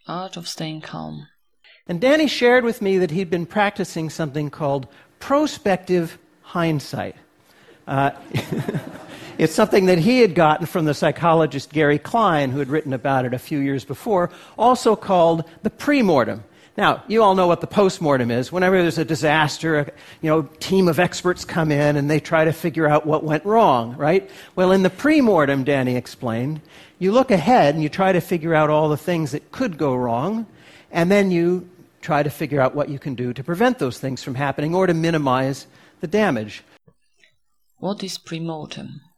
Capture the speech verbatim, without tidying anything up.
art of staying calm. And Danny shared with me that he'd been practicing something called prospective hindsight. Uh, it's something that he had gotten from the psychologist Gary Klein, who had written about it a few years before, also called the pre-mortem. Now, you all know what the post-mortem is. Whenever there's a disaster, a you know, team of experts come in and they try to figure out what went wrong, right? Well, in the pre-mortem, Danny explained, you look ahead and you try to figure out all the things that could go wrong, and then you try to figure out what you can do to prevent those things from happening or to minimize the damage. What is pre-mortem?